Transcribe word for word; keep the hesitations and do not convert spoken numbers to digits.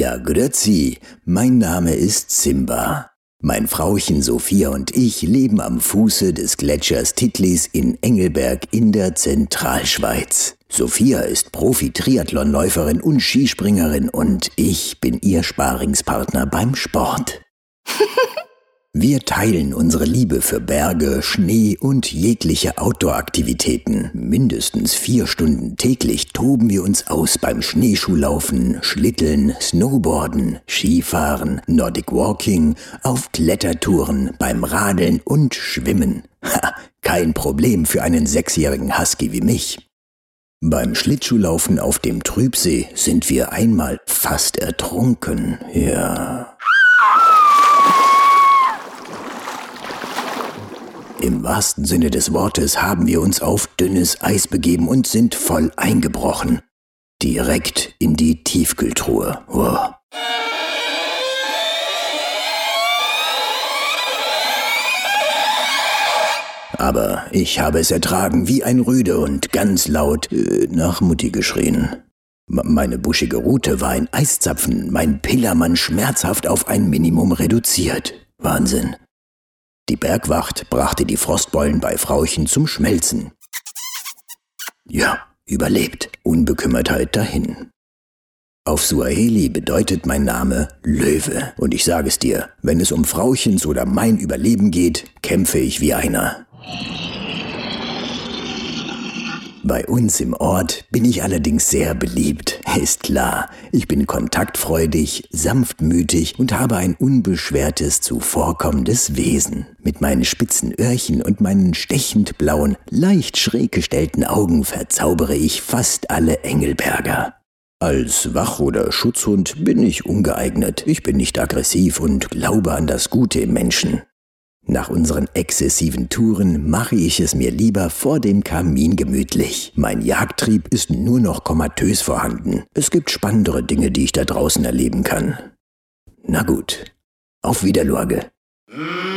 Ja, grüezi, mein Name ist Simba. Mein Frauchen Sophia und ich leben am Fuße des Gletschers Titlis in Engelberg in der Zentralschweiz. Sophia ist Profi-Triathlonläuferin und Skispringerin und ich bin ihr Sparingspartner beim Sport. Wir teilen unsere Liebe für Berge, Schnee und jegliche Outdoor-Aktivitäten. Mindestens vier Stunden täglich toben wir uns aus beim Schneeschuhlaufen, Schlitteln, Snowboarden, Skifahren, Nordic Walking, auf Klettertouren, beim Radeln und Schwimmen. Ha, kein Problem für einen sechsjährigen Husky wie mich. Beim Schlittschuhlaufen auf dem Trübsee sind wir einmal fast ertrunken, ja. Im wahrsten Sinne des Wortes haben wir uns auf dünnes Eis begeben und sind voll eingebrochen. Direkt in die Tiefkühltruhe. Oh. Aber ich habe es ertragen wie ein Rüde und ganz laut äh, nach Mutti geschrien. M- meine buschige Rute war ein Eiszapfen, mein Pillermann schmerzhaft auf ein Minimum reduziert. Wahnsinn. Die Bergwacht brachte die Frostbeulen bei Frauchen zum Schmelzen. Ja, überlebt, Unbekümmertheit dahin. Auf Suaheli bedeutet mein Name Löwe. Und ich sage es dir, wenn es um Frauchens oder mein Überleben geht, kämpfe ich wie einer. Bei uns im Ort bin ich allerdings sehr beliebt, ist klar. Ich bin kontaktfreudig, sanftmütig und habe ein unbeschwertes, zuvorkommendes Wesen. Mit meinen spitzen Öhrchen und meinen stechend blauen, leicht schräg gestellten Augen verzaubere ich fast alle Engelberger. Als Wach- oder Schutzhund bin ich ungeeignet. Ich bin nicht aggressiv und glaube an das Gute im Menschen. Nach unseren exzessiven Touren mache ich es mir lieber vor dem Kamin gemütlich. Mein Jagdtrieb ist nur noch komatös vorhanden. Es gibt spannendere Dinge, die ich da draußen erleben kann. Na gut, auf Wiederlorge.